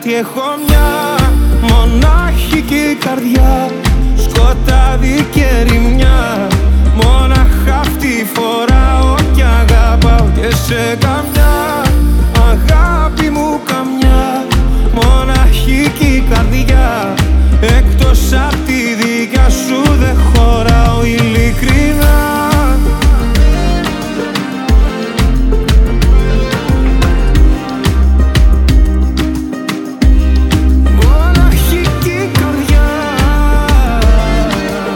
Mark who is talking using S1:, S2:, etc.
S1: Τι έχω μια μονάχικη καρδιά, σκοτάδι και ρημιά, μόναχα αυτή φορά.